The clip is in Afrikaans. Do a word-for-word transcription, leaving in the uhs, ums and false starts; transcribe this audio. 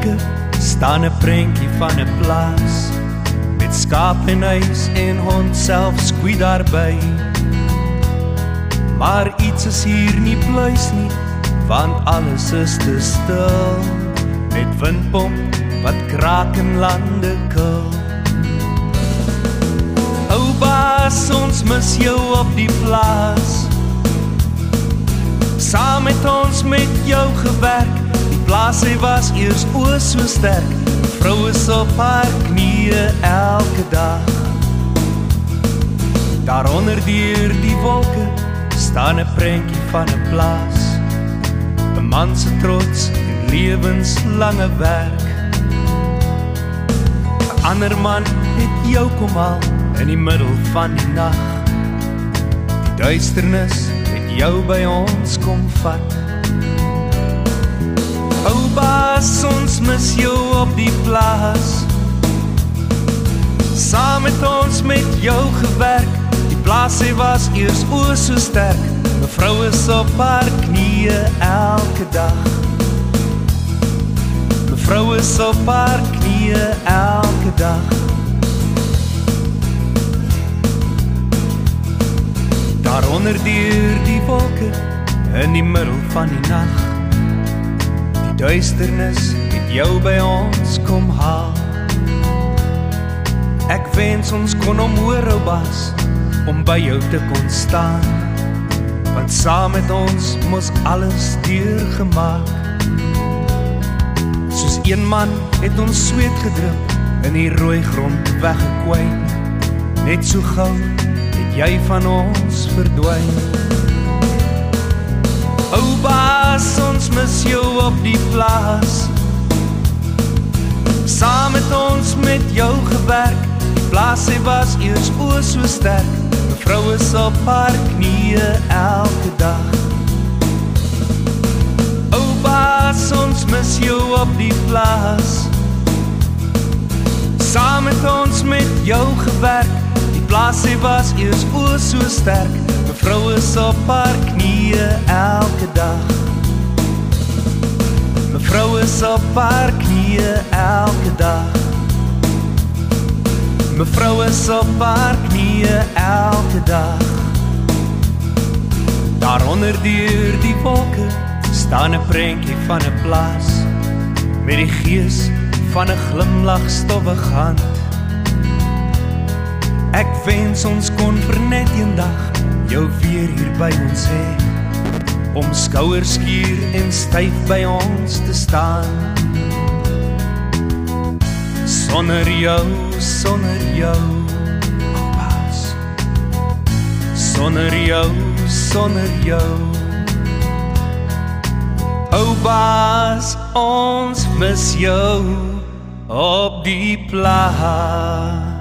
wolke staan 'n prentjie van 'n plaas met skaap en huis en hond self skoei daarby. Maar iets is hier nie pluis nie, want alles is te stil, met windpomp wat kraak en lande kil. Ou baas, ons mis jou op die plaas. Saam met ons met jou gewerk, die plaas hy was eers o so sterk. Vrou is op haar knieë elke dag. Daaronder deur die wolke staan 'n prentjie van 'n plaas, 'n man se trots en lewenslange werk. 'n Ander man het jou kom haal in die middel van die nag. Die duisternis het jou by ons kom vat. Ou baas, ons mis jou op die plaas. Saam met ons met jou gewerk, die plaas hy was eers o so sterk. Mevrou is op haar knieë elke dag. Mevrou is op haar knieë elke dag. Daaronder deur die wolke, in die middel van die nag, die duisternis het jou by ons kom haal. Ek wens ons kon omhoor, ou baas, om by jou te kon staan, want saam met ons mos alles deurgemaak. Soos een man het ons sweet gedrup, in die rooi grond weggekwyn, net so gauw het jy van ons verdwyn. Ou baas, ons mis jou op die plaas. Saam met ons met jou gewerk, die plaas hy was eers o so sterk. Mevrou is op haar knieë elke dag. Ou baas, ons mis jou op die plaas. Saam met ons met jou gewerk, die plaas hy was eers o so sterk. Mevrou is op haar knieë elke dag. Mevrou is op haar knieë elke dag. Mevrou is op haar knieë elke dag. Daaronder deur die wolke staan 'n prentjie van 'n plaas, met die gees van 'n glimlag stowwig hand. Ek wens ons kon vir net eendag jou weer hier by ons hê, om skouers skuur en styf by ons te staan. Sonder jou, sonder jou, ou baas. Sonder jou, sonder jou, ou baas, ons mis jou op die plaas.